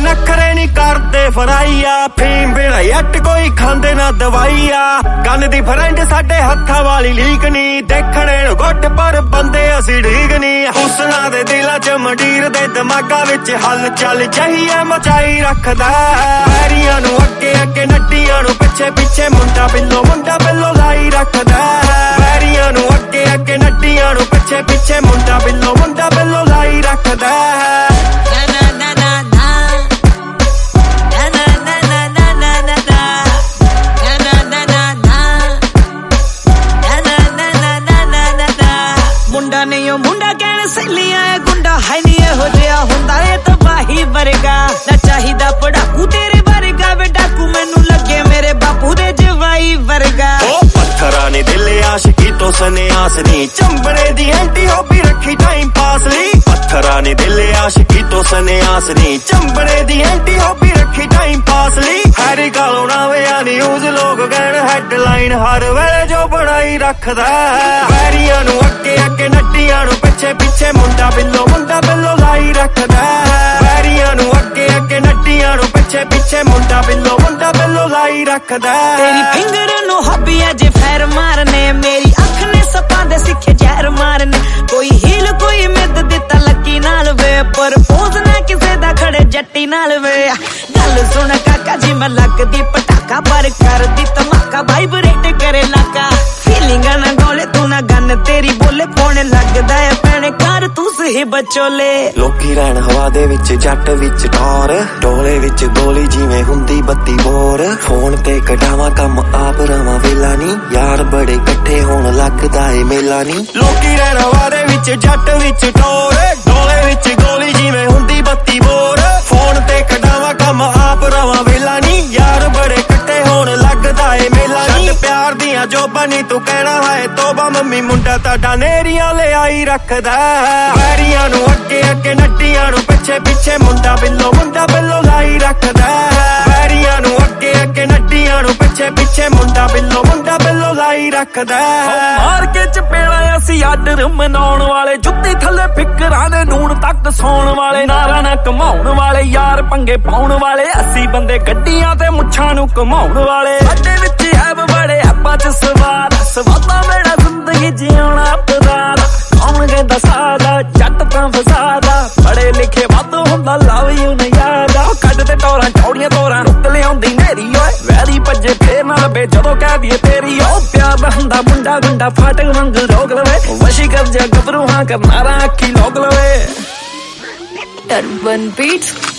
नखरे नी करदे फराइया फीम बिना यट कोई खांदे ना दवाइया गन दी फ्रेंड साडे हत्था वाली लीक नी देखणे नूं गुट पर बंदे असी ढीक नी हुसना दे दिलां च मंडीर दे दिमागा विच हल चल चाहिए मचाई रखदा पैरियां नूं अगे अगे नड्डियां नूं पिछे पिछे मुंडा बिल्लो लाई रखदा पैरियां नूं अगे अगे नड्डियां नूं पिछे पिछे मुंडा बिल्लो लाई रखदा मुंडा नहीं मुंडा कहने सहेलियां गुंडा है नहीं हो जिहा हुंदा ए तबाही वर्गा ना चाहिदा पढ़ाकू तेरे वर्गा वे डाकू मैनू लगे मेरे बापू दे जवाई वर्गा ओ पत्थरा ने दिल आशिकी तो सन्यास नी चंबड़े दी एंटी हॉबी रखी टाइम पास ली पत्थरा ने दिल आशिकी तो सन्यास नी चंबड़े दी एंटी हॉबी रखी टाइम पास ली हैरी गालों ना वे न्यूज़ लोग कहण हेडलाइन हर वेले जो बनाई रखदा पैरियां नूं अगे अगे नड्डियां नूं पिछे पिछे मुंडा बिल्लो लाई रखदा पैरियां नूं अगे अगे नड्डियां नूं पिछे पिछे मुंडा बिल्लो लाई रखदा तेरी फिंगर नूं हॉबी अज फैर मारने मेरी अख ने सपां दे सिखे जहर मारने कोई हील कोई मिद दिता लकी नाल वे पर पोज ना किसे दा खड़े जट्टी नाल वे गल सुन काका जी मैं लगदी पटाखा पर कर दी धमाका वाइब्रेट करे लाका फीलिंग ना गोले तू ना गन तेरी बोले पौने लगदा है पैणे कर तू सही बचोले लोकी रहन हवा दे विच जट विच टौर डोले विच गोली जिवें हुंदी बत्ती बोर फोन ते कढावां कम आप रवां वेला नी यार बड़े इकट्ठे होण लगदा ए मेला नी लोकी रहन हवा दे विच जट विच टौर डोले विच गोली जिवें हुंदी बत्ती बोर फोन ते कढावां कम आप रवां वेला नी यार बड़े इकट्ठे होण लगदा ए मेला नी प्यार दियां जोबां नी तू कहना है तोबा मम्मी मुंडा ताडा नेरियां ले आई रखदा पैरियां नूं अगे अगे नड्डियां नूं पिछे पिछे मुंडा बिल्लो लाई रखदा पैरियां नूं अगे अगे नड्डियां नूं पिछे पिछे मुंडा बिल्लो लाई रखदा मार के चपेड़ा असी आर्डर मनाउण वाले जुत्ती थल्ले फिकरां दे नून तक सौण वाले नारा ना कमाउण वाले यार पंगे पाउण वाले असी बंदे गड्डियां ते मुच्छां नूं घुमाउण वाले साडे विच ऐब बड़े ऐपां च सवादा मेरा जिंदगी जिउणा पदारा कौन कहंदा सादा जट तां फसादा पढ़े लिखे वध हुंदा लव यू न यादा कड्ड ते टोरां चौड़ियां तोरां रुक लिआउंदी नेरी ओए वैरी भज्जे फेर ना लबे जदों कह दीए तेरी ओ प्यार दा हुंदा मुंडा गुंडा फाटक वांग रोक लवे वशी कर जा गबरू हां करनारा अखी लोक लवे Urban Beats